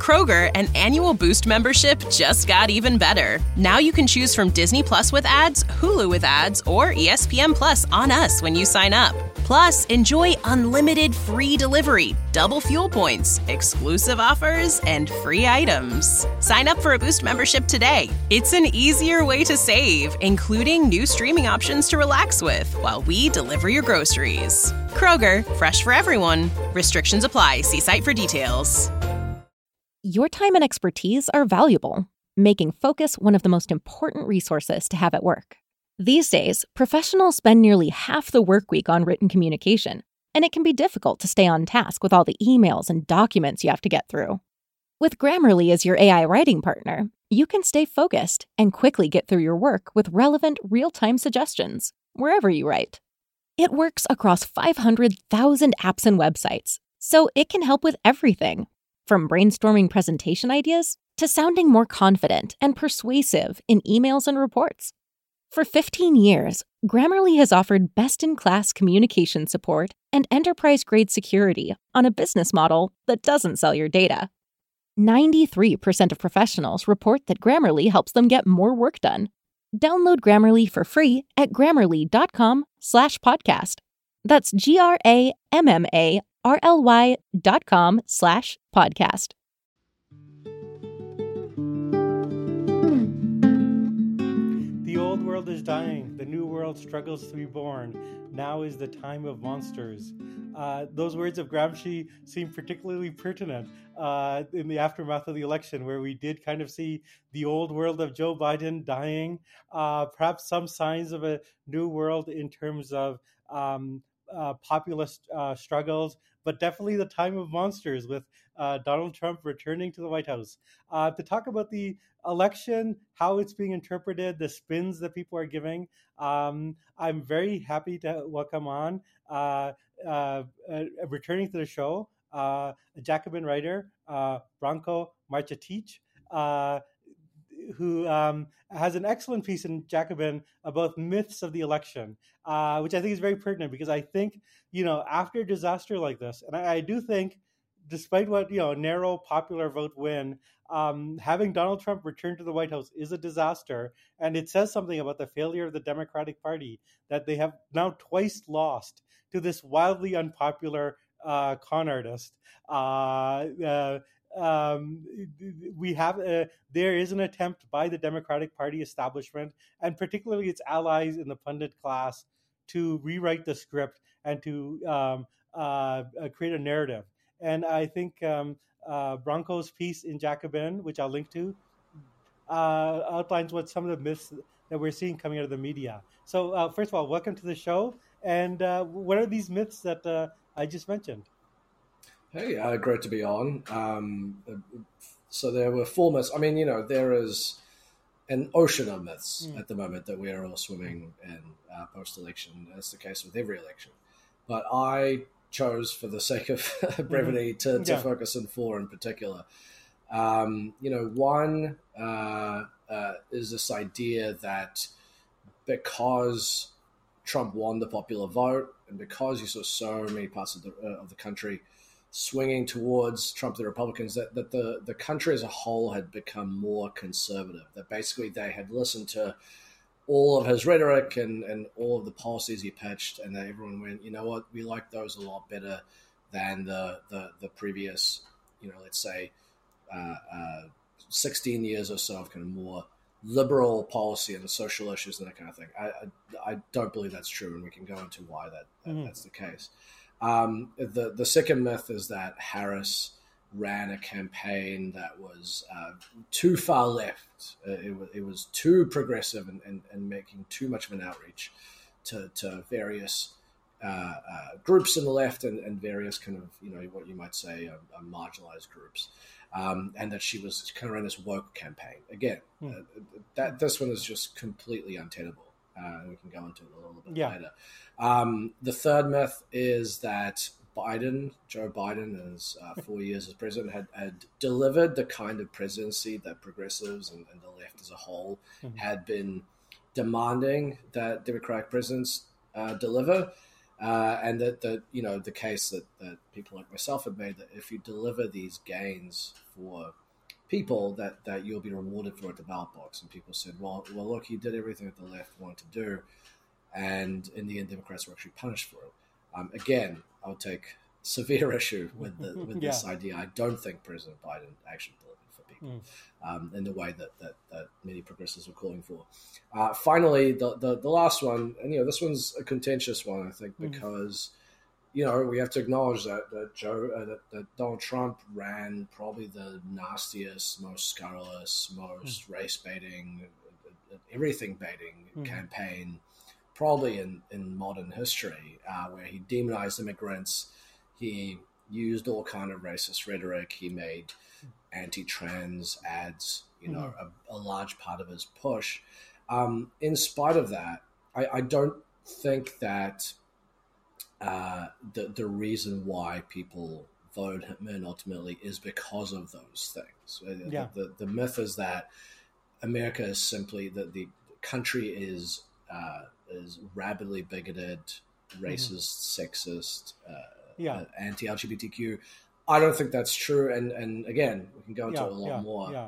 Kroger, an annual Boost membership just got even better. Now you can choose from Disney Plus with ads, Hulu with ads, or ESPN Plus on us when you sign up. Plus, enjoy unlimited free delivery, double fuel points, exclusive offers, and free items. Sign up for a Boost membership today. It's an easier way to save, including new streaming options to relax with while we deliver your groceries. Kroger, fresh for everyone. Restrictions apply. See site for details. Your time and expertise are valuable, making focus one of the most important resources to have at work. These days, professionals spend nearly half the work week on written communication, and it can be difficult to stay on task with all the emails and documents you have to get through. With Grammarly as your AI writing partner, you can stay focused and quickly get through your work with relevant, real-time suggestions, wherever you write. It works across 500,000 apps and websites, so it can help with everything, from brainstorming presentation ideas to sounding more confident and persuasive in emails and reports. For 15 years, Grammarly has offered best-in-class communication support and enterprise-grade security on a business model that doesn't sell your data. 93% of professionals report that Grammarly helps them get more work done. Download Grammarly for free at grammarly.com/podcast. That's GRAMMARLY.com/podcast. The old world is dying. The new world struggles to be born. Now is the time of monsters. Those words of Gramsci seem particularly pertinent in the aftermath of the election, where we did kind of see the old world of Joe Biden dying, perhaps some signs of a new world in terms of populist struggles, but definitely the time of monsters with Donald Trump returning to the White House. To talk about the election, how it's being interpreted, the spins that people are giving, I'm very happy to welcome on, returning to the show, a Jacobin writer, Branko Marcetic, who has an excellent piece in Jacobin about myths of the election, which I think is very pertinent because I think, after a disaster like this, and I do think, despite what, narrow popular vote win, having Donald Trump return to the White House is a disaster. And it says something about the failure of the Democratic Party that they have now twice lost to this wildly unpopular con artist. There is an attempt by the Democratic Party establishment, and particularly its allies in the pundit class, to rewrite the script and to create a narrative. And I think Branko's piece in Jacobin, which I'll link to, outlines what some of the myths that we're seeing coming out of the media. So first of all, welcome to the show. And what are these myths that I just mentioned? Hey, great to be on. So there were 4 myths. I mean, there is an ocean of myths at the moment that we are all swimming in post-election. That's the case with every election. But I chose, for the sake of brevity, to focus on 4 in particular. One is this idea that because Trump won the popular vote, and because you saw so many parts of the country swinging towards Trump, the Republicans, that the country as a whole had become more conservative, that basically they had listened to all of his rhetoric and all of the policies he pitched, and that everyone went, you know what, we like those a lot better than the previous, let's say 16 years or so of kind of more liberal policy and the social issues and that kind of thing. I don't believe that's true, and we can go into why that's the case. The second myth is that Harris ran a campaign that was too far left. It was too progressive and making too much of an outreach to various groups on the left and various kind of, what you might say marginalized groups. And that she was kind of ran this woke campaign. Again, this one is just completely untenable. We can go into it a little bit later. The third myth is that Joe Biden, as 4 years as president, had delivered the kind of presidency that progressives and the left as a whole had been demanding that Democratic presidents deliver. And that the case that people like myself have made, that if you deliver these gains for people, that you'll be rewarded for at the ballot box. And people said, well, look, he did everything that the left wanted to do, and in the end, Democrats were actually punished for it. Again, I'll take severe issue with this idea. I don't think President Biden actually delivered for people in the way that many progressives were calling for. Finally, the last one, and this one's a contentious one, I think, because we have to acknowledge that Donald Trump ran probably the nastiest, most scurrilous, most race baiting, everything baiting campaign probably in modern history, where he demonized immigrants. He used all kind of racist rhetoric. He made anti-trans ads, a large part of his push. In spite of that, I don't think that the reason why people voted him in ultimately is because of those things. The myth is that America is simply that the country is rabidly bigoted, racist, sexist, anti-LGBTQ. I don't think that's true, and again, we can go into a lot more.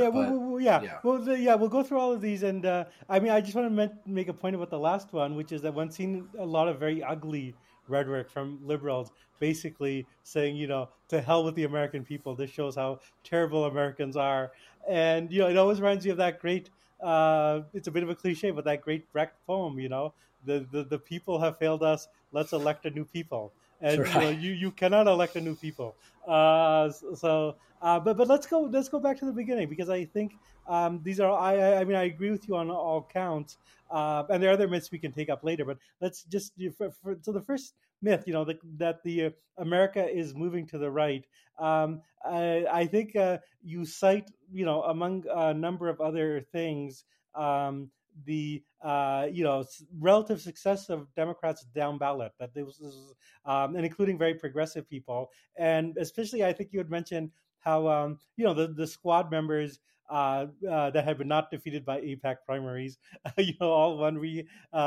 We'll go through all of these, and I just want to make a point about the last one, which is that one's seen a lot of very ugly rhetoric from liberals, basically saying, to hell with the American people. This shows how terrible Americans are, and it always reminds me of that great. It's a bit of a cliche, but that great Brecht poem, the people have failed us. Let's elect a new people. And right. you cannot elect a new people. But let's go back to the beginning, because I think these are. I agree with you on all counts. And there are other myths we can take up later. But let's just so the first myth, that the America is moving to the right. I think you cite, among a number of other things, the relative success of Democrats down ballot, that this was, and including very progressive people, and especially I think you had mentioned how the squad members that had been not defeated by AIPAC primaries, all won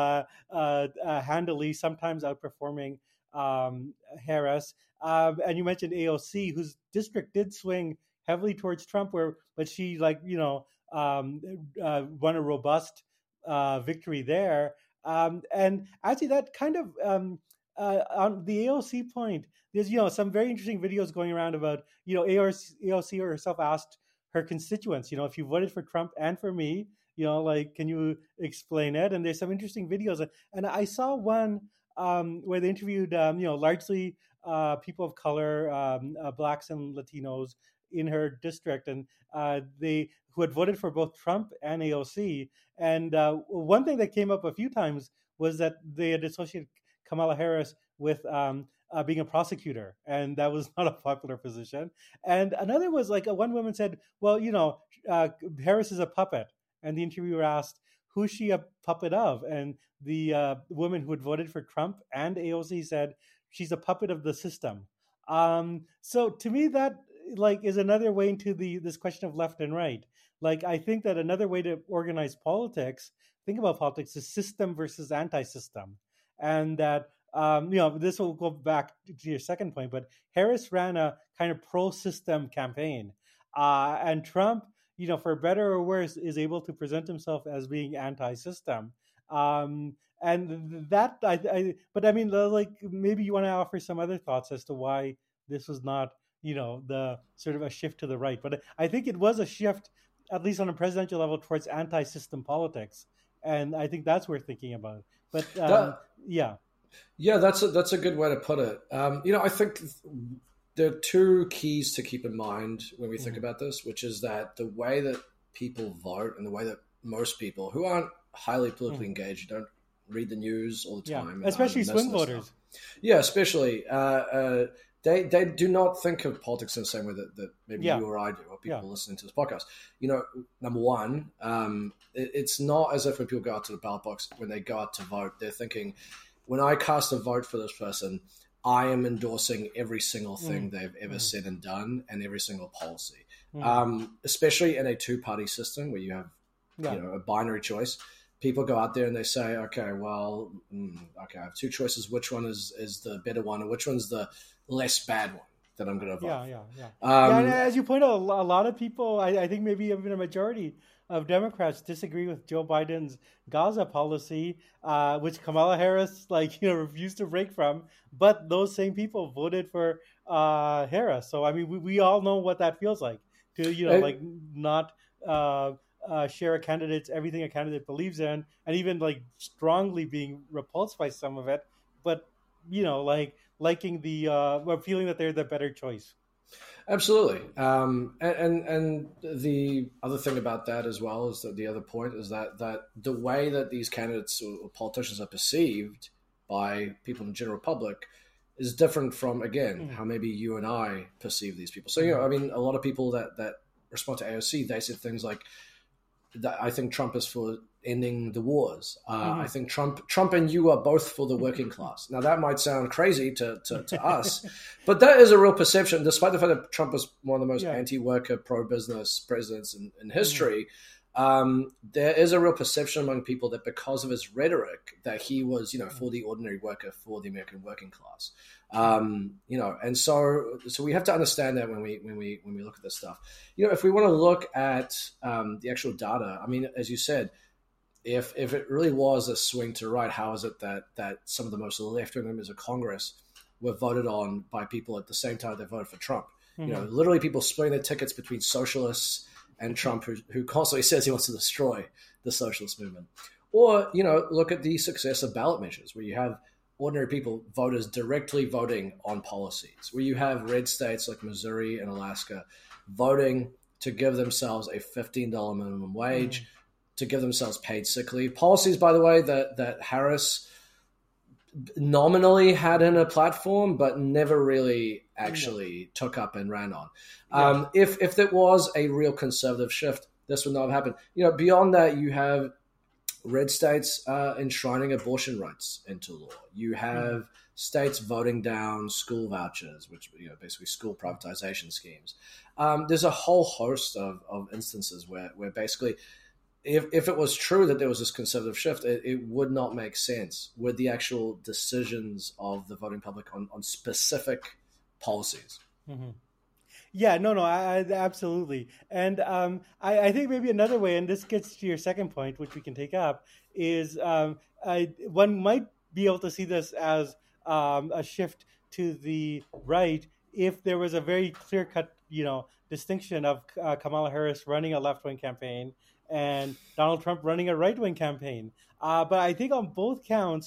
handily, sometimes outperforming Harris, and you mentioned AOC, whose district did swing heavily towards Trump, but she won a robust victory there, and actually that kind of on the AOC point, there's some very interesting videos going around about AOC herself asked her constituents, if you voted for Trump and for me, can you explain it? And there's some interesting videos, and I saw one where they interviewed largely people of color, blacks and Latinos in her district, and who had voted for both Trump and AOC. And one thing that came up a few times was that they had associated Kamala Harris with being a prosecutor, and that was not a popular position. And another was one woman said, well, Harris is a puppet. And the interviewer asked, who's she a puppet of? And the woman who had voted for Trump and AOC said, she's a puppet of the system. So to me, that is another way into this question of left and right. I think that another way to organize politics, think about politics, is system versus anti-system. And that, this will go back to your second point, but Harris ran a kind of pro-system campaign. And Trump, for better or worse, is able to present himself as being anti-system. And that, maybe you want to offer some other thoughts as to why this was not, the sort of a shift to the right. But I think it was a shift, at least on a presidential level, towards anti-system politics. And I think that's worth thinking about. But Yeah, that's a good way to put it. I think there are two keys to keep in mind when we think about this, which is that the way that people vote and the way that most people who aren't highly politically engaged, don't read the news all the time, especially swing voters. Yeah, especially they do not think of politics in the same way that maybe you or I do, or people listening to this podcast. Number one, it's not as if when people go out to the ballot box, when they go out to vote, they're thinking, when I cast a vote for this person, I am endorsing every single thing they've ever said and done, and every single policy. Especially in a two-party system where you have a binary choice. people go out there and they say, okay, well, okay, I have two choices. Which one is the better one, and which one's the less bad one that I'm going to vote? Yeah. And as you point out, a lot of people, I think maybe even a majority of Democrats disagree with Joe Biden's Gaza policy, which Kamala Harris, refused to break from. But those same people voted for Harris. So I mean, we all know what that feels like to not share everything a candidate believes in, and even strongly being repulsed by some of it. But liking or feeling that they're the better choice. Absolutely. And the other thing about that as well is that the other point is that the way that these candidates or politicians are perceived by people in the general public is different from, again, how maybe you and I perceive these people. So, I mean, a lot of people that respond to AOC, they said things like, I think Trump is for ending the wars. I think Trump and you are both for the working class. Now, that might sound crazy to us, but that is a real perception, despite the fact that Trump was one of the most anti-worker, pro-business presidents in history. There is a real perception among people that because of his rhetoric that he was, for the ordinary worker, for the American working class. And so we have to understand that when we look at this stuff. If we want to look at the actual data, I mean, as you said, if it really was a swing to the right, how is it that some of the most left-wing members of Congress were voted on by people at the same time they voted for Trump? Literally people splitting their tickets between socialists and Trump, who constantly says he wants to destroy the socialist movement. Or, look at the success of ballot measures, where you have ordinary people, voters, directly voting on policies, where you have red states like Missouri and Alaska voting to give themselves a $15 minimum wage, to give themselves paid sick leave. Policies, by the way, that Harris nominally had in a platform, but never really actually took up and ran on. If there was a real conservative shift, this would not have happened. Beyond that, you have red states enshrining abortion rights into law. You have states voting down school vouchers, which basically school privatization schemes. There's a whole host of instances where basically, if it was true that there was this conservative shift, it would not make sense with the actual decisions of the voting public on specific policies. Mm-hmm. Yeah, no, absolutely. And I think maybe another way, and this gets to your second point, which we can take up, is one might be able to see this as a shift to the right if there was a very clear-cut, distinction of Kamala Harris running a left-wing campaign and Donald Trump running a right-wing campaign. But I think on both counts,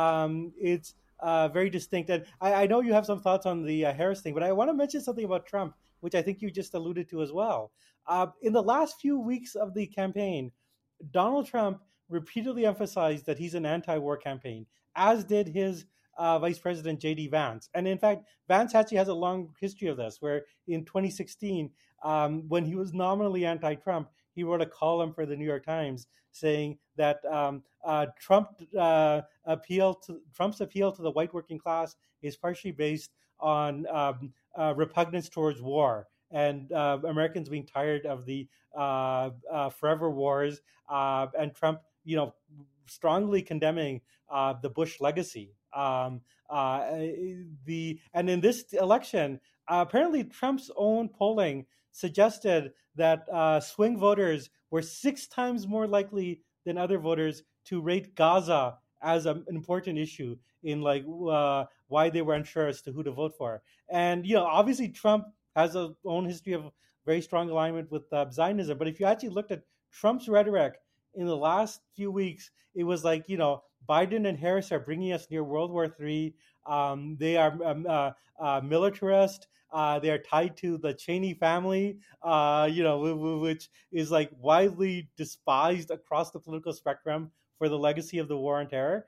it's very distinct. And I know you have some thoughts on the Harris thing, but I want to mention something about Trump, which I think you just alluded to as well. In the last few weeks of the campaign, Donald Trump repeatedly emphasized that he's an anti-war campaign, as did his Vice President J.D. Vance. And in fact, Vance actually has a long history of this, where in 2016, when he was nominally anti-Trump, he wrote a column for the New York Times saying that Trump's appeal to the white working class is partially based on repugnance towards war and Americans being tired of the forever wars, and Trump, strongly condemning the Bush legacy. And in this election, apparently Trump's own polling suggested that swing voters were 6 times more likely than other voters to rate Gaza as an important issue in why they were unsure as to who to vote for. And obviously Trump has his own history of very strong alignment with Zionism. But if you actually looked at Trump's rhetoric in the last few weeks, it was like, Biden and Harris are bringing us near World War III. They are militarist. They are tied to the Cheney family, which is widely despised across the political spectrum for the legacy of the war on terror.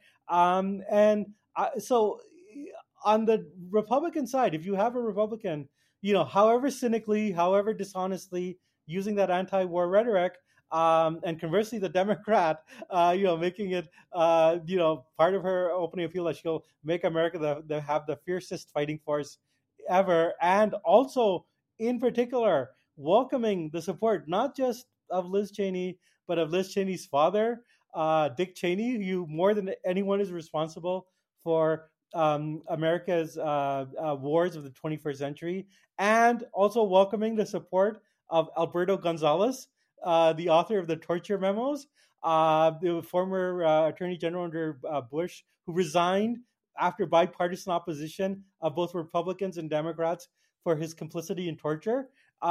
So on the Republican side, if you have a Republican, however cynically, however dishonestly using that anti-war rhetoric, and conversely, the Democrat, making it, part of her opening appeal that she'll make America have the fiercest fighting force ever, and also, in particular, welcoming the support not just of Liz Cheney, but of Liz Cheney's father, Dick Cheney, who more than anyone is responsible for America's wars of the 21st century, and also welcoming the support of Alberto Gonzales, the author of the torture memos, the former Attorney General under Bush, who resigned after bipartisan opposition of both Republicans and Democrats for his complicity in torture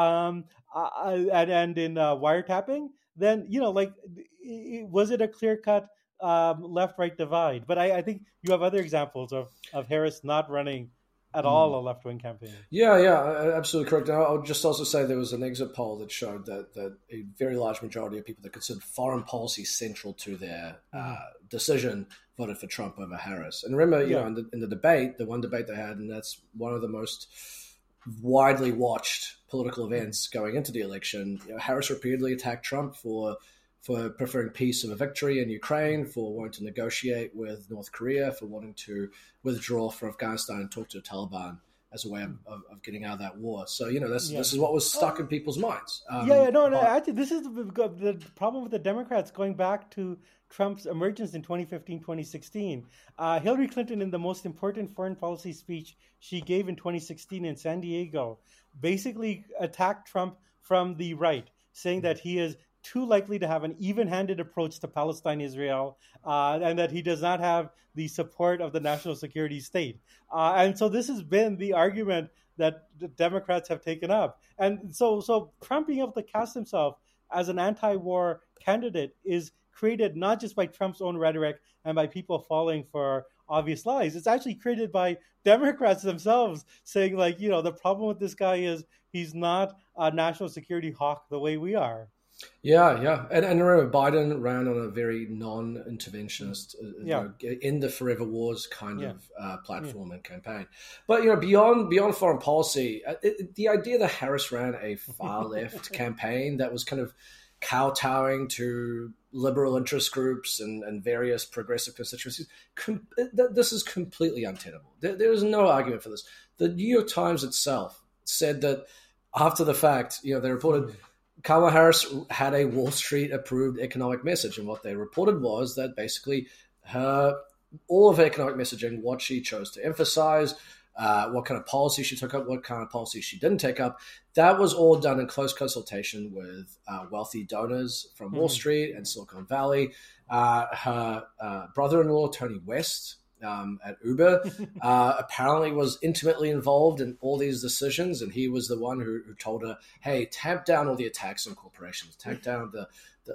and in wiretapping. Then, was it a clear cut left-right divide? But I think you have other examples of Harris not running at all a left-wing campaign. Yeah, absolutely correct. I'll just also say there was an exit poll that showed that a very large majority of people that considered foreign policy central to their decision voted for Trump over Harris. And remember, in the debate, the one debate they had, and that's one of the most widely watched political events going into the election, Harris repeatedly attacked Trump for preferring peace over victory in Ukraine, for wanting to negotiate with North Korea, for wanting to withdraw from Afghanistan and talk to the Taliban as a way of getting out of that war. So, this is what was stuck in people's minds. Actually, this is the problem with the Democrats going back to Trump's emergence in 2015, 2016. Hillary Clinton, in the most important foreign policy speech she gave in 2016 in San Diego, basically attacked Trump from the right, saying that he is too likely to have an even-handed approach to Palestine-Israel, and that he does not have the support of the national security state. And so this has been the argument that the Democrats have taken up. And so Trump being able to cast himself as an anti-war candidate is created not just by Trump's own rhetoric and by people falling for obvious lies. It's actually created by Democrats themselves saying, the problem with this guy is he's not a national security hawk the way we are. Yeah. And remember, Biden ran on a very non-interventionist, in the forever wars kind of platform and campaign. But, beyond foreign policy, the idea that Harris ran a far-left campaign that was kind of kowtowing to liberal interest groups and various progressive constituencies, this is completely untenable. There is no argument for this. The New York Times itself said that after the fact, they reported Kamala Harris had a Wall Street approved economic message. And what they reported was that basically all of her economic messaging, what she chose to emphasize, what kind of policy she took up, what kind of policy she didn't take up, that was all done in close consultation with wealthy donors from Wall Street and Silicon Valley. Her brother-in-law, Tony West, at Uber, apparently was intimately involved in all these decisions, and he was the one who told her, "Hey, tamp down all the attacks on corporations, tamp down the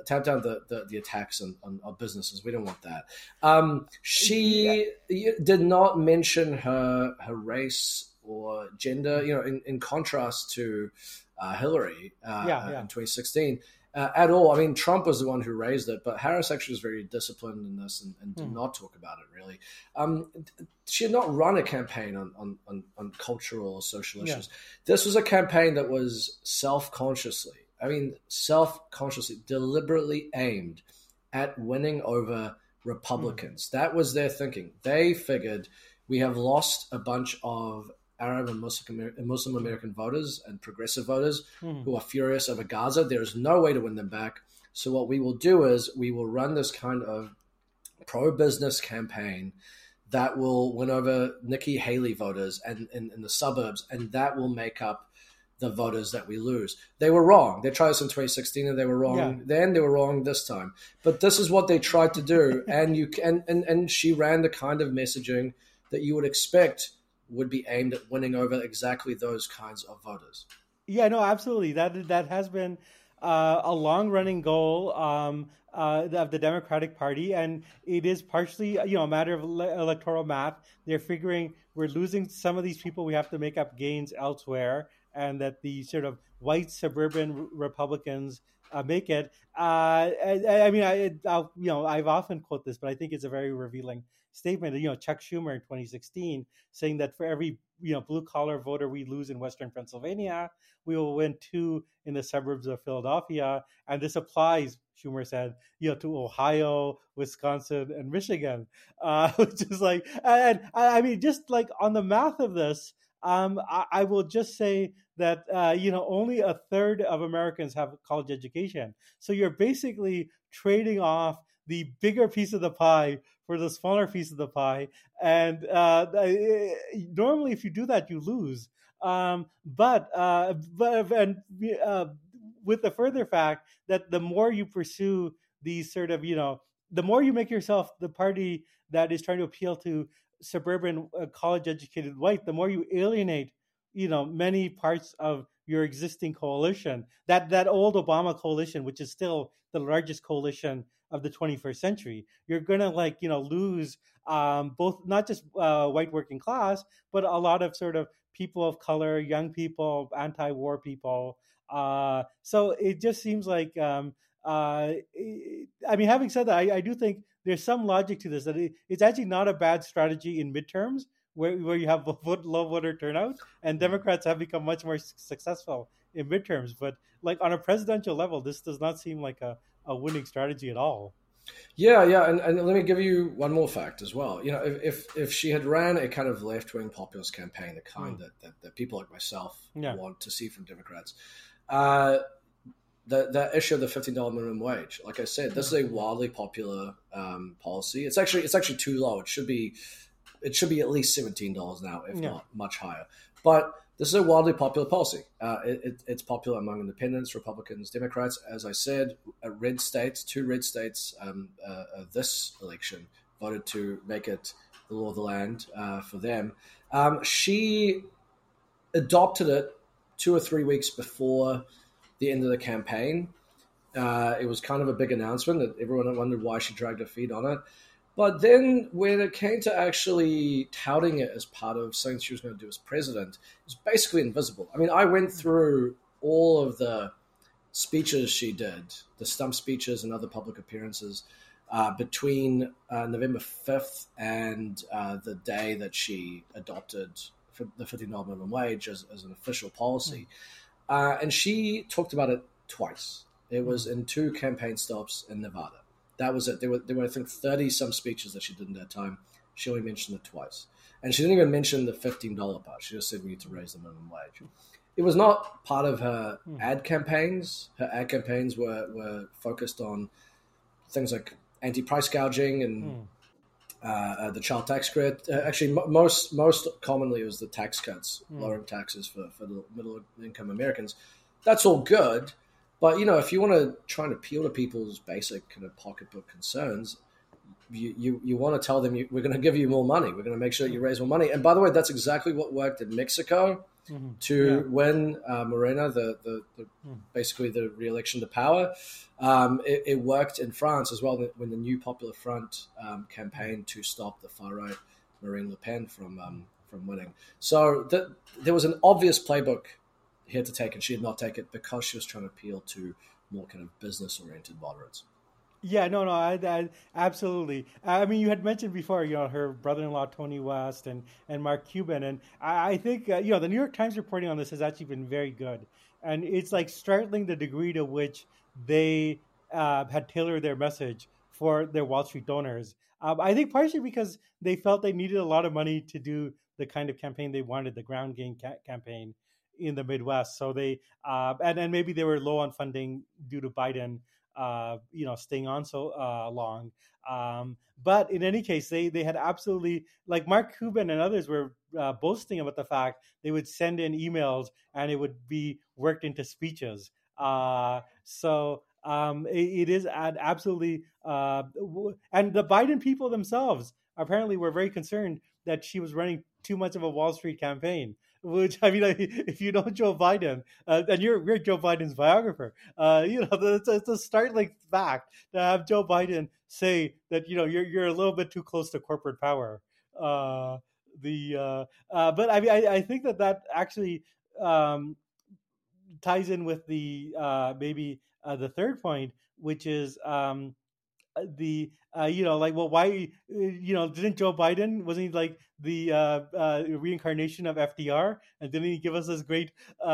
attacks on businesses. We don't want that." She did not mention her race or gender, in contrast to Hillary in 2016. At all. I mean, Trump was the one who raised it, but Harris actually was very disciplined in this and did not talk about it, really. She had not run a campaign on cultural or social issues. This was a campaign that was self-consciously, deliberately aimed at winning over Republicans. That was their thinking. They figured we have lost a bunch of Arab and Muslim American voters and progressive voters who are furious over Gaza. There is no way to win them back. So what we will do is we will run this kind of pro-business campaign that will win over Nikki Haley voters and in the suburbs, and that will make up the voters that we lose. They were wrong. They tried this in 2016 and they were wrong then. They were wrong this time. But this is what they tried to do, and she ran the kind of messaging that you would expect would be aimed at winning over exactly those kinds of voters. Yeah, no, absolutely. That has been a long-running goal of the Democratic Party, and it is partially, a matter of electoral math. They're figuring we're losing some of these people, we have to make up gains elsewhere, and that the sort of white suburban Republicans make it. I've often quote this, but I think it's a very revealing statement. Chuck Schumer in 2016 saying that for every blue collar voter we lose in Western Pennsylvania, we will win 2 in the suburbs of Philadelphia, and this applies, Schumer said, to Ohio, Wisconsin, and Michigan, which is just like on the math of this. I will just say that only a third of Americans have a college education, so you're basically trading off the bigger piece of the pie for the smaller piece of the pie. And normally, if you do that, you lose. With the further fact that the more you pursue these sort of, the more you make yourself the party that is trying to appeal to suburban college educated white, the more you alienate, many parts of your existing coalition, that old Obama coalition, which is still the largest coalition of the 21st century. You're going to lose both, not just white working class, but a lot of sort of people of color, young people, anti-war people. So it just seems like, having said that, I do think there's some logic to this, that it's actually not a bad strategy in midterms where you have low voter turnout, and Democrats have become much more successful in midterms. But like on a presidential level, this does not seem like a winning strategy at all. Yeah, and let me give you one more fact as well. If she had ran a kind of left-wing populist campaign, the kind that people like myself want to see from Democrats, the issue of the $15 minimum wage, like I said, this is a wildly popular policy. It's actually too low. It should be at least $17 now, if not much higher. But this is a wildly popular policy. It's popular among independents, Republicans, Democrats. As I said, two red states this election voted to make it the law of the land for them. She adopted it 2 or 3 weeks before the end of the campaign. It was kind of a big announcement that everyone wondered why she dragged her feet on it. But then when it came to actually touting it as part of something she was going to do as president, it was basically invisible. I mean, I went through all of the speeches she did, the stump speeches and other public appearances between November 5th and the day that she adopted the $15 minimum wage as an official policy. And she talked about it twice. It was in 2 campaign stops in Nevada. That was it. There were I think 30 some speeches that she did in that time. She only mentioned it twice, and she didn't even mention the $15 part. She just said we need to raise the minimum wage. It was not part of her ad campaigns. Her ad campaigns were focused on things like anti-price gouging and the child tax credit. Actually, most commonly it was the tax cuts, lowering taxes for the middle income Americans. That's all good. But, if you want to try and appeal to people's basic kind of pocketbook concerns, you want to tell them, we're going to give you more money. We're going to make sure that you raise more money. And by the way, that's exactly what worked in Mexico to win Morena, basically the re-election to power. It worked in France as well when the New Popular Front campaigned to stop the far-right Marine Le Pen from winning. So there was an obvious playbook here to take, and she did not take it because she was trying to appeal to more kind of business-oriented moderates. Yeah, no, I absolutely. I mean, you had mentioned before, her brother-in-law Tony West and Mark Cuban, and I think the New York Times reporting on this has actually been very good, and it's like startling the degree to which they had tailored their message for their Wall Street donors. I think partially because they felt they needed a lot of money to do the kind of campaign they wanted, the ground game campaign in the Midwest. So they and maybe they were low on funding due to Biden, staying on so long. But in any case, they had absolutely, like Mark Cuban and others were boasting about the fact they would send in emails and it would be worked into speeches. So it is absolutely, and the Biden people themselves apparently were very concerned that she was running too much of a Wall Street campaign. Which, I mean, if you know Joe Biden, and you're Joe Biden's biographer, it's a startling fact to have Joe Biden say that you're a little bit too close to corporate power. But I mean, I think that actually ties in with the maybe the third point, which is why didn't Joe Biden, wasn't he like the reincarnation of FDR, and didn't he give us this great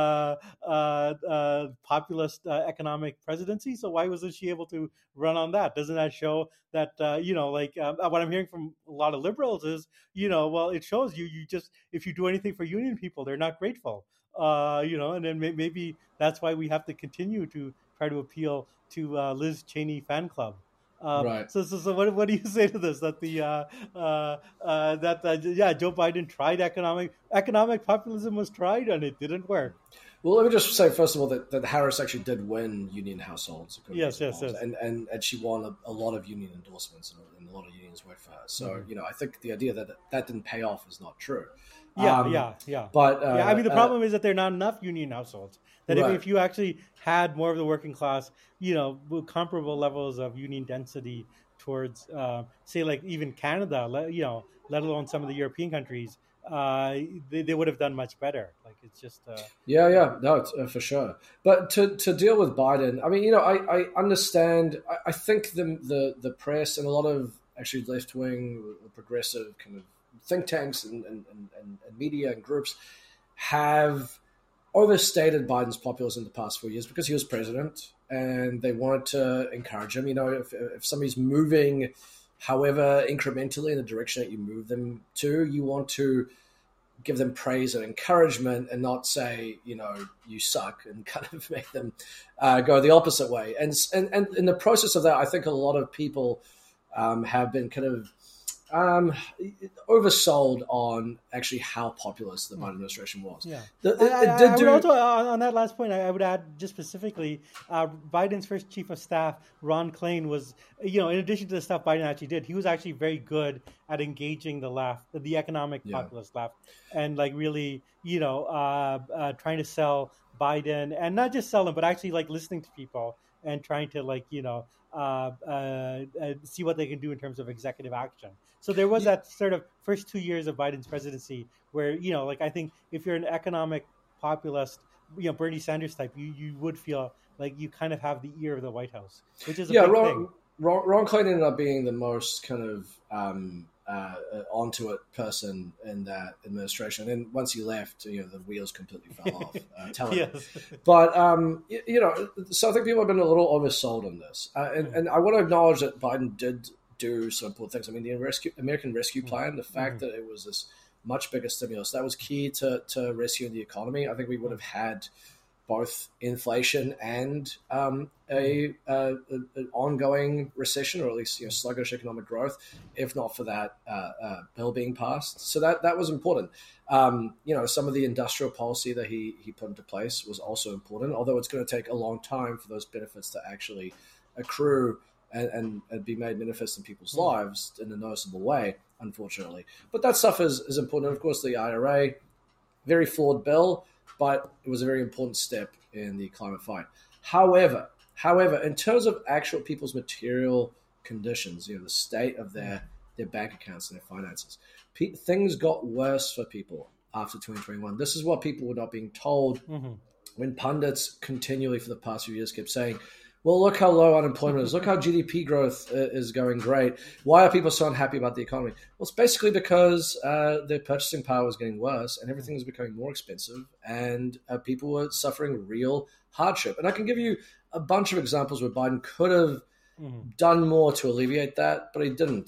populist economic presidency? So why wasn't she able to run on that? Doesn't that show that what I'm hearing from a lot of liberals is it shows you just, if you do anything for union people, they're not grateful, and then maybe that's why we have to continue to try to appeal to Liz Cheney fan club. Right. So what do you say to this? That Joe Biden tried economic populism was tried and it didn't work. Well, let me just say first of all that Harris actually did win union households. Yes. And she won a lot of union endorsements, and a lot of unions worked for her. So I think the idea that didn't pay off is not true. Yeah. But I mean, the problem is that there are not enough union households. That Right. if you actually had more of the working class, with comparable levels of union density towards, say, like even Canada, let alone some of the European countries, they would have done much better. Like it's just. No, for sure. But to deal with Biden, I mean, I understand. I think the press and a lot of actually left wing, progressive kind of think tanks and media and groups have overstated Biden's populism in the past 4 years because he was president and they wanted to encourage him. If somebody's moving, however incrementally in the direction that you move them to, you want to give them praise and encouragement and not say, you suck, and kind of make them go the opposite way. And in the process of that, I think a lot of people have been kind of oversold on actually how populist the Biden administration was. Yeah. Also, on that last point, I would add just specifically, Biden's first chief of staff, Ron Klain, was, in addition to the stuff Biden actually did, he was actually very good at engaging the left, the economic populist left, and like really, trying to sell Biden, and not just sell him, but actually like listening to people and trying to see what they can do in terms of executive action. So there was that sort of first 2 years of Biden's presidency where, I think if you're an economic populist, Bernie Sanders type, you would feel like you kind of have the ear of the White House, which is a big thing. Ron Klain ended up being the most kind of onto it person in that administration. And once he left, the wheels completely fell off. Yes. But so I think people have been a little oversold on this, and I want to acknowledge that Biden did do some important things. I mean, the American Rescue Plan, the fact that it was this much bigger stimulus, that was key to rescuing the economy. I think we would have had both inflation and an ongoing recession, or at least sluggish economic growth, if not for that bill being passed. So that was important. Some of the industrial policy that he put into place was also important, although it's going to take a long time for those benefits to actually accrue and be made manifest in people's lives in a noticeable way, unfortunately. But that stuff is important. And of course, the IRA, very flawed bill, but it was a very important step in the climate fight. However, in terms of actual people's material conditions, the state of their bank accounts and their finances, things got worse for people after 2021. This is what people were not being told when pundits continually for the past few years kept saying, well, look how low unemployment is. Look how GDP growth is going great. Why are people so unhappy about the economy? Well, it's basically because their purchasing power was getting worse and everything was becoming more expensive, and people were suffering real hardship. And I can give you a bunch of examples where Biden could have done more to alleviate that, but he didn't.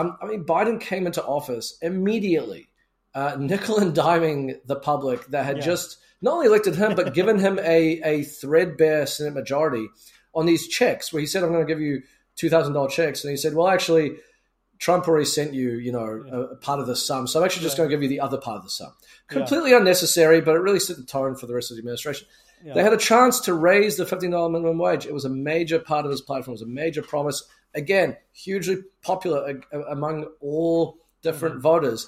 Biden came into office immediately, nickel and diming the public that had just not only elected him, but given him a threadbare Senate majority on these checks where he said, I'm going to give you $2,000 checks. And he said, well, actually, Trump already sent you, a part of the sum. So I'm actually just going to give you the other part of the sum. Completely unnecessary, but it really set the tone for the rest of the administration. Yeah. They had a chance to raise the $15 minimum wage. It was a major part of his platform. It was a major promise. Again, hugely popular among all different voters.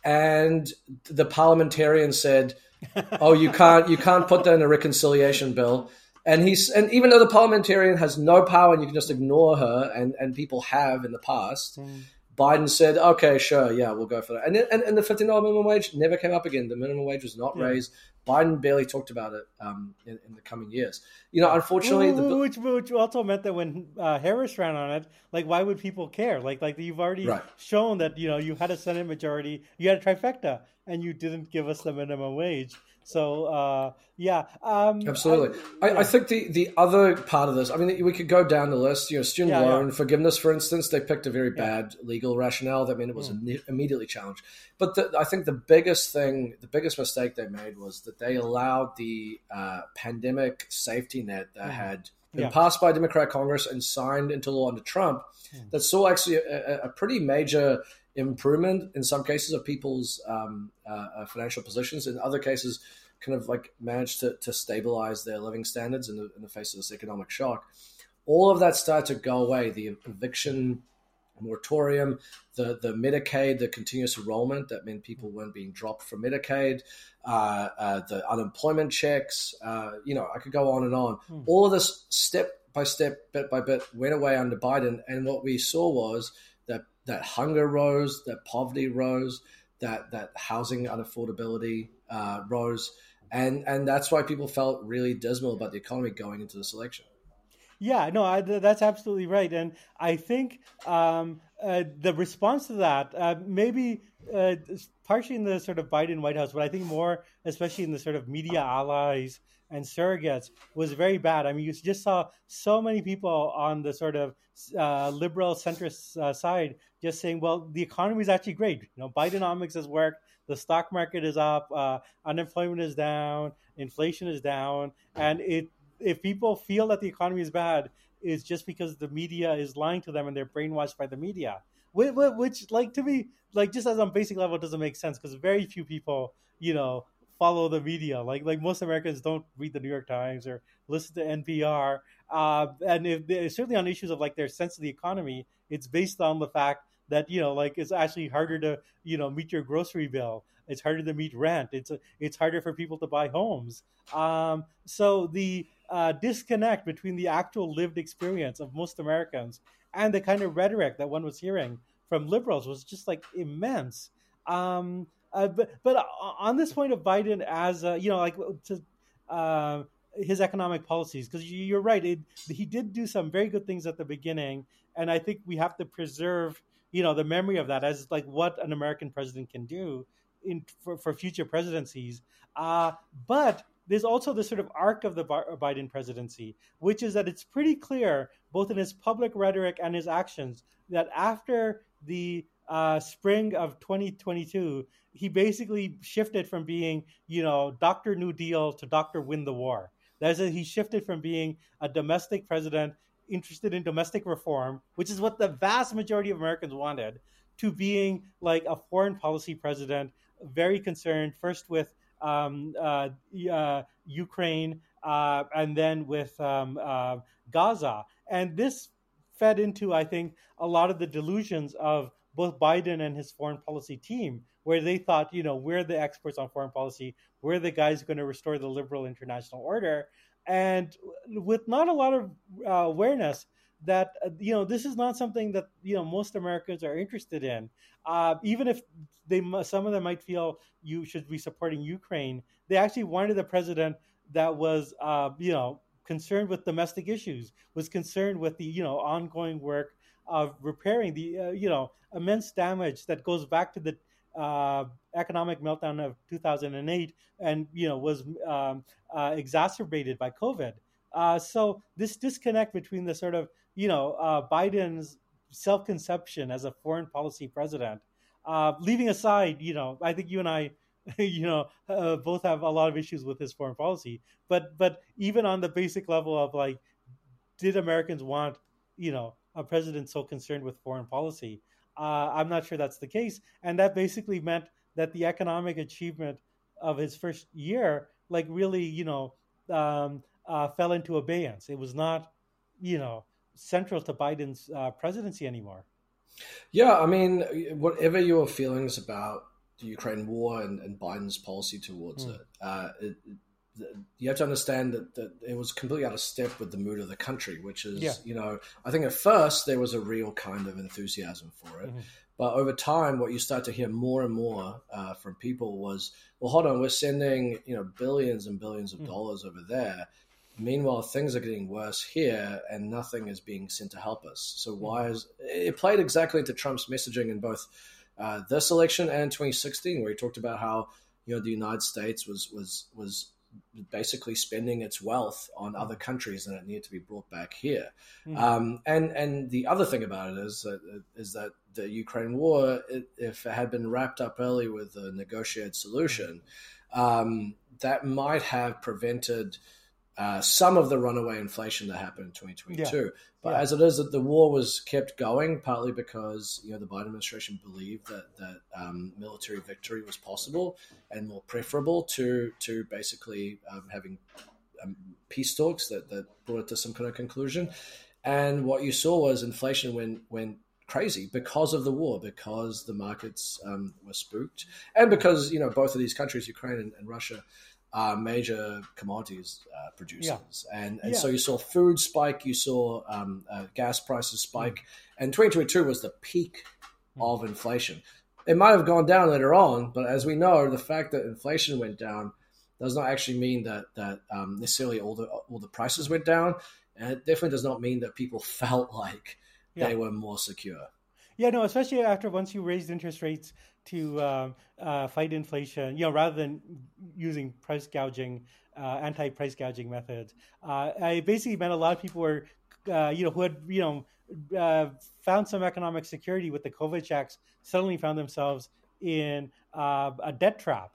And the parliamentarian said, oh, you can't put that in a reconciliation bill. And even though the parliamentarian has no power and you can just ignore her, and people have in the past, Biden said, okay, sure, yeah, we'll go for that. And the $15 minimum wage never came up again. The minimum wage was not raised. Biden barely talked about it in the coming years. Unfortunately... Which also meant that when Harris ran on it, like, why would people care? Like you've already shown that, you had a Senate majority, you had a trifecta, and you didn't give us the minimum wage. So yeah, absolutely. I think the other part of this, I mean, we could go down the list. Student loan forgiveness, for instance, they picked a very bad legal rationale. That meant it was immediately challenged. But I think the biggest mistake they made was that they allowed the pandemic safety net that had been passed by Democratic Congress and signed into law under Trump. That saw actually a pretty major improvement in some cases of people's financial positions. In other cases, kind of like managed to stabilize their living standards in the face of this economic shock. All of that started to go away. The eviction moratorium, the Medicaid, the continuous enrollment, that meant people weren't being dropped from Medicaid, the unemployment checks, I could go on and on. All of this step by step, bit by bit, went away under Biden. And what we saw was that hunger rose, that poverty rose, that housing unaffordability rose. And that's why people felt really dismal about the economy going into this election. Yeah, no, that's absolutely right. And I think the response to that, maybe partially in the sort of Biden White House, but I think more, especially in the sort of media allies and surrogates, was very bad. I mean, you just saw so many people on the sort of liberal centrist side just saying, well, the economy is actually great. Bidenomics has worked. The stock market is up. Unemployment is down. Inflation is down. And if people feel that the economy is bad, it's just because the media is lying to them and they're brainwashed by the media, which like, to me, like, just as on basic level, it doesn't make sense, because very few people, follow the media. Like most Americans don't read the New York Times or listen to NPR. And if certainly on issues of like their sense of the economy, it's based on the fact that, it's actually harder to, meet your grocery bill. It's harder to meet rent. It's harder for people to buy homes. So the disconnect between the actual lived experience of most Americans and the kind of rhetoric that one was hearing from liberals was just like immense. But on this point of Biden as, his economic policies, because you're right, he did do some very good things at the beginning. And I think we have to preserve, the memory of that as like what an American president can do for future presidencies. But there's also the sort of arc of the Biden presidency, which is that it's pretty clear, both in his public rhetoric and his actions, that after the spring of 2022, he basically shifted from being, Dr. New Deal to Dr. Win the War. That is, he shifted from being a domestic president interested in domestic reform, which is what the vast majority of Americans wanted, to being like a foreign policy president, very concerned first with Ukraine and then with Gaza. And this fed into, I think, a lot of the delusions of both Biden and his foreign policy team, where they thought, we're the experts on foreign policy. We're the guys going to restore the liberal international order. And with not a lot of awareness that, this is not something that, most Americans are interested in. Even if some of them might feel you should be supporting Ukraine, they actually wanted a president that was, concerned with domestic issues, was concerned with the, ongoing work of repairing the, immense damage that goes back to the economic meltdown of 2008 and, was exacerbated by COVID. So this disconnect between the sort of, Biden's self-conception as a foreign policy president, leaving aside, I think you and I, both have a lot of issues with his foreign policy, but even on the basic level of like, did Americans want, a president so concerned with foreign policy? I'm not sure that's the case. And that basically meant that the economic achievement of his first year, like really, fell into abeyance. It was not, central to Biden's presidency anymore. Yeah, I mean, whatever your feelings about the Ukraine war and Biden's policy towards it, you have to understand that it was completely out of step with the mood of the country, which is, I think at first there was a real kind of enthusiasm for it. Mm-hmm. But over time, what you start to hear more and more from people was, well, hold on, we're sending, billions and billions of dollars over there. Meanwhile, things are getting worse here and nothing is being sent to help us. So why is it played exactly into Trump's messaging in both this election and 2016, where he talked about how the United States was basically spending its wealth on other countries, and it needed to be brought back here. And the other thing about it is that the Ukraine war, if it had been wrapped up early with a negotiated solution, that might have prevented some of the runaway inflation that happened in 2022. But as it is, that the war was kept going, partly because the Biden administration believed that military victory was possible and more preferable to basically having peace talks that brought it to some kind of conclusion. And what you saw was inflation went crazy because of the war, because the markets were spooked, and because both of these countries, Ukraine and Russia, are major commodities producers. And so you saw food spike, you saw gas prices spike, and 2022 was the peak of inflation. It might have gone down later on, but as we know, the fact that inflation went down does not actually mean that necessarily all the prices went down, and it definitely does not mean that people felt like they were more secure. Yeah, no, especially once you raised interest rates to fight inflation, rather than using price gouging, anti-price gouging methods. I basically meant a lot of people were, who had, found some economic security with the COVID checks, suddenly found themselves in a debt trap.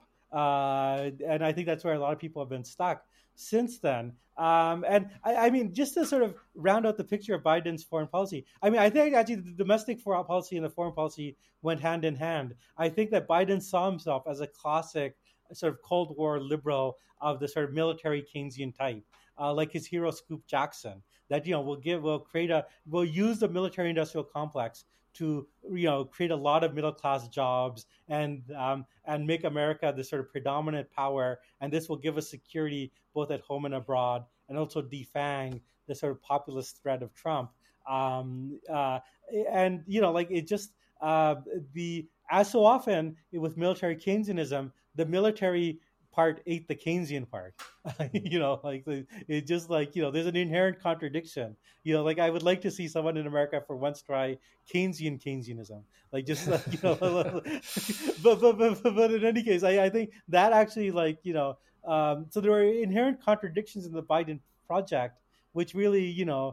And I think that's where a lot of people have been stuck since then. And I mean, just to sort of round out the picture of Biden's foreign policy, I mean, I think actually the domestic foreign policy and the foreign policy went hand in hand. I think that Biden saw himself as a classic sort of Cold War liberal of the sort of military Keynesian type, like his hero Scoop Jackson, that, we'll use the military industrial complex to create a lot of middle class jobs and make America the sort of predominant power, and this will give us security both at home and abroad, and also defang the sort of populist threat of Trump. As so often with military Keynesianism, the military part ate the Keynesian part. There's an inherent contradiction. I would like to see someone in America for once try Keynesianism. But in any case, I think that actually so there are inherent contradictions in the Biden project, which really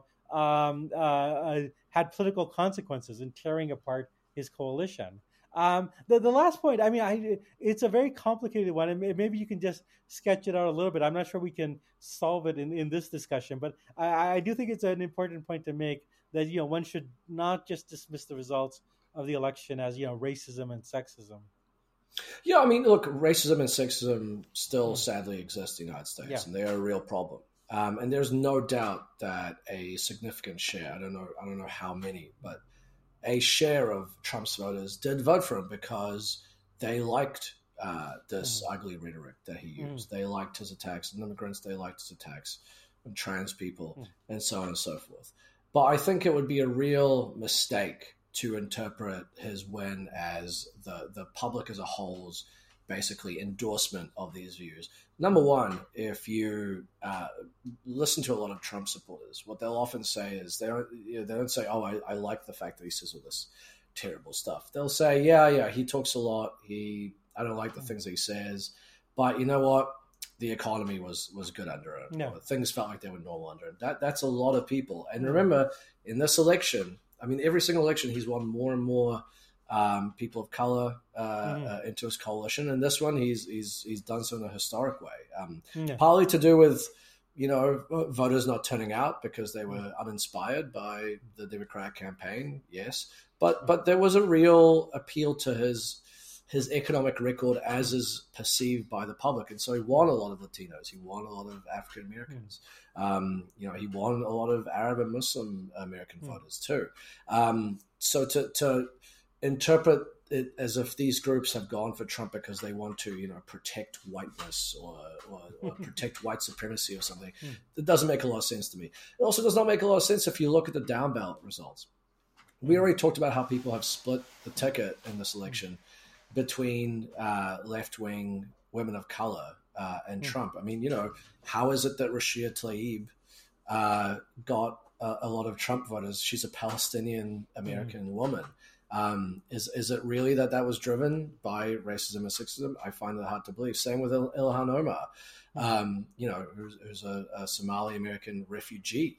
had political consequences in tearing apart his coalition. The last point, I mean, it's a very complicated one, and maybe you can just sketch it out a little bit. I'm not sure we can solve it in this discussion, but I do think it's an important point to make that, one should not just dismiss the results of the election as, racism and sexism. Yeah, I mean, look, racism and sexism still sadly exist in the United States, and they are a real problem. And there's no doubt that a significant share, I don't know how many, but a share of Trump's voters did vote for him because they liked this ugly rhetoric that he used. They liked his attacks on immigrants. They liked his attacks on trans people, and so on and so forth. But I think it would be a real mistake to interpret his win as the public as a whole's basically endorsement of these views. Number one, if you listen to a lot of Trump supporters, what they'll often say is they don't say, "Oh, I like the fact that he says all this terrible stuff." They'll say, "Yeah, he talks a lot. I don't like the things that he says, but you know what? The economy was good under him. No. Things felt like they were normal under him." That's a lot of people. And remember, in this election, I mean, every single election, he's won more and more people of color into his coalition, and this one he's done so in a historic way. Partly to do with voters not turning out because they were uninspired by the Democratic campaign, yes, but there was a real appeal to his economic record as is perceived by the public, and so he won a lot of Latinos, he won a lot of African Americans, he won a lot of Arab and Muslim American voters too. So to interpret it as if these groups have gone for Trump because they want to, protect whiteness or protect white supremacy or something, that doesn't make a lot of sense to me. It also does not make a lot of sense if you look at the down ballot results. We already talked about how people have split the ticket in this election between left-wing women of color and Trump. I mean, how is it that Rashida Tlaib got a lot of Trump voters? She's a Palestinian American woman. Is it really that was driven by racism and sexism? I find that hard to believe. Same with Ilhan Omar, who's a Somali American refugee.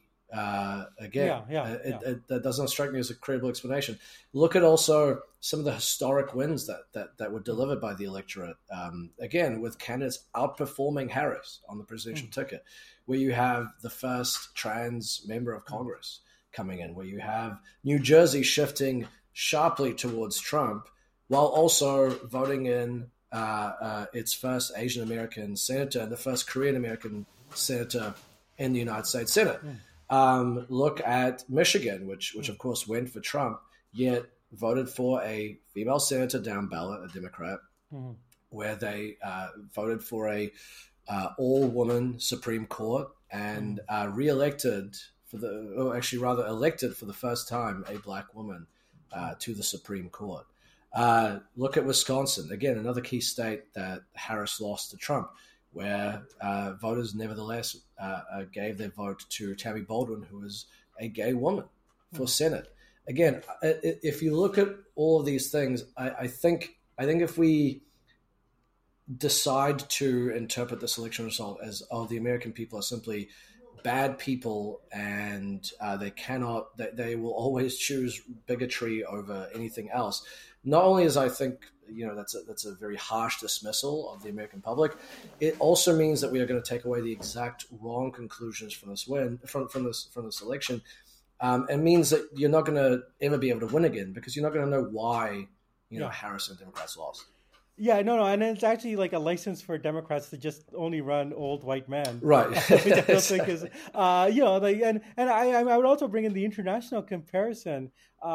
That does not strike me as a credible explanation. Look at also some of the historic wins that were delivered by the electorate. Again, with candidates outperforming Harris on the presidential ticket, where you have the first trans member of Congress coming in, where you have New Jersey shifting sharply towards Trump, while also voting in its first Asian American senator and the first Korean American senator in the United States Senate. Look at Michigan, which of course went for Trump, yet voted for a female senator down ballot, a Democrat, where they voted for a all-woman Supreme Court and elected for the first time a black woman to the Supreme Court. Look at Wisconsin, again, another key state that Harris lost to Trump, where voters nevertheless gave their vote to Tammy Baldwin, who is a gay woman, for Senate. Again, if you look at all of these things, I think if we decide to interpret this election result as, the American people are simply bad people and they will always choose bigotry over anything else. Not only is, I think, that's a very harsh dismissal of the American public, it also means that we are going to take away the exact wrong conclusions from this this election. It means that you're not going to ever be able to win again because you're not going to know why Harris and Democrats lost. Yeah, no, and it's actually like a license for Democrats to just only run old white men, right? Which I don't think is, I would also bring in the international comparison.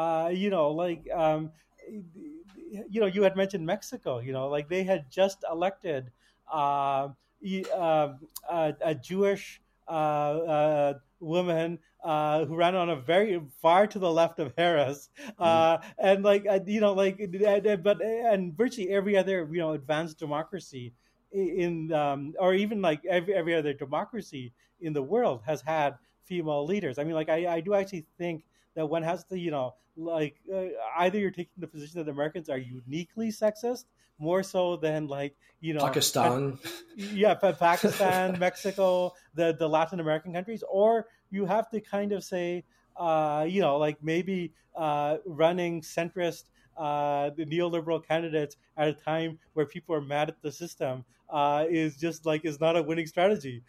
You had mentioned Mexico. Like they had just elected a Jewish woman who ran on a very far to the left of Harris, and virtually every other advanced democracy or even like every other democracy in the world has had female leaders. I mean, like I do actually think that one has to either you're taking the position that Americans are uniquely sexist, more so than Pakistan, Pakistan, Mexico, the Latin American countries, or you have to kind of say, maybe running centrist, the neoliberal candidates at a time where people are mad at the system is not a winning strategy.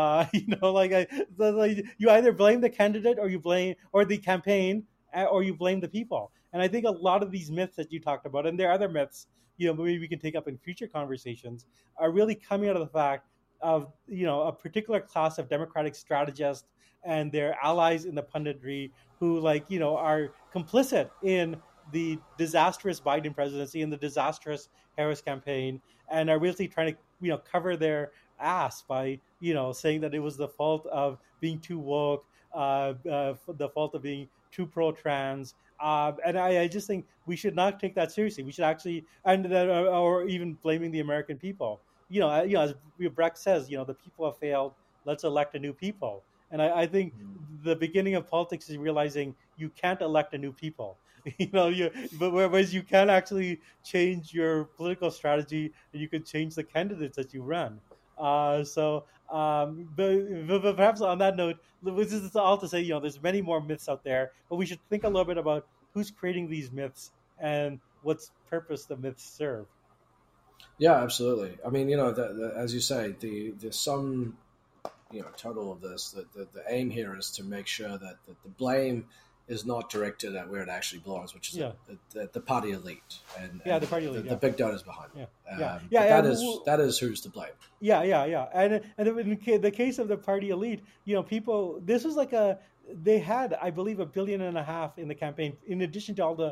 You either blame the candidate or the campaign, or you blame the people. And I think a lot of these myths that you talked about, and there are other myths, maybe we can take up in future conversations, are really coming out of the fact of, a particular class of Democratic strategists and their allies in the punditry who are complicit in the disastrous Biden presidency and the disastrous Harris campaign, and are really trying to, cover their ass by, saying that it was the fault of being too woke, the fault of being too pro-trans. And I just think we should not take that seriously. We should actually, or even blaming the American people. As Brecht says, the people have failed. Let's elect a new people. And I think the beginning of politics is realizing you can't elect a new people. Whereas you can actually change your political strategy, and you can change the candidates that you run. But perhaps on that note, this is all to say, there's many more myths out there, but we should think a little bit about who's creating these myths and what purpose the myths serve. Yeah, absolutely. I mean, as you say, the sum, total of this, the aim here is to make sure that the blame is not directed at where it actually belongs, which is the party elite and the party elite, the big donors behind it. That is who's to blame. And in the case of the party elite, people, this was they had, I believe, $1.5 billion in the campaign, in addition to all the,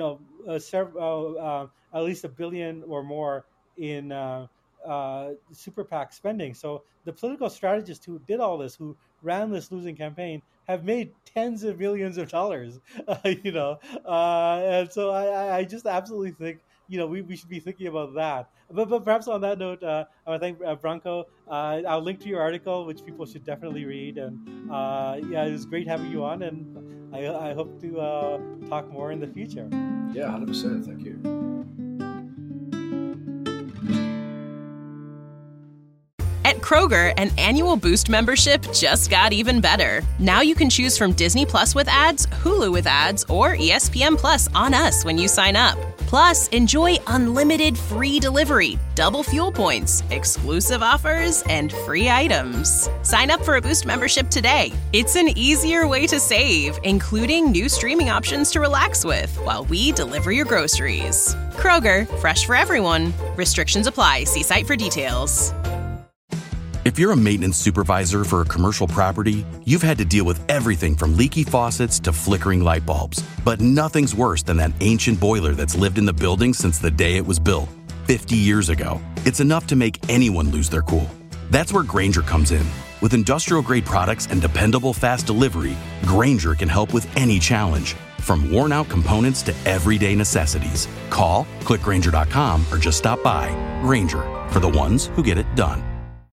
at least $1 billion or more in super PAC spending. So the political strategists who did all this, who ran this losing campaign, have made tens of millions of dollars, and so I just absolutely think, we should be thinking about that. But perhaps on that note, I want to thank Branko. I'll link to your article, which people should definitely read. And it was great having you on. And I hope to talk more in the future. Yeah, 100%. Thank you. At Kroger, an annual Boost membership just got even better. Now you can choose from Disney Plus with ads, Hulu with ads, or ESPN Plus on us when you sign up. Plus, enjoy unlimited free delivery, double fuel points, exclusive offers, and free items. Sign up for a Boost membership today. It's an easier way to save, including new streaming options to relax with while we deliver your groceries. Kroger, fresh for everyone. Restrictions apply. See site for details. If you're a maintenance supervisor for a commercial property, you've had to deal with everything from leaky faucets to flickering light bulbs. But nothing's worse than that ancient boiler that's lived in the building since the day it was built, 50 years ago. It's enough to make anyone lose their cool. That's where Grainger comes in. With industrial-grade products and dependable fast delivery, Grainger can help with any challenge, from worn-out components to everyday necessities. Call, click Grainger.com, or just stop by. Grainger, for the ones who get it done.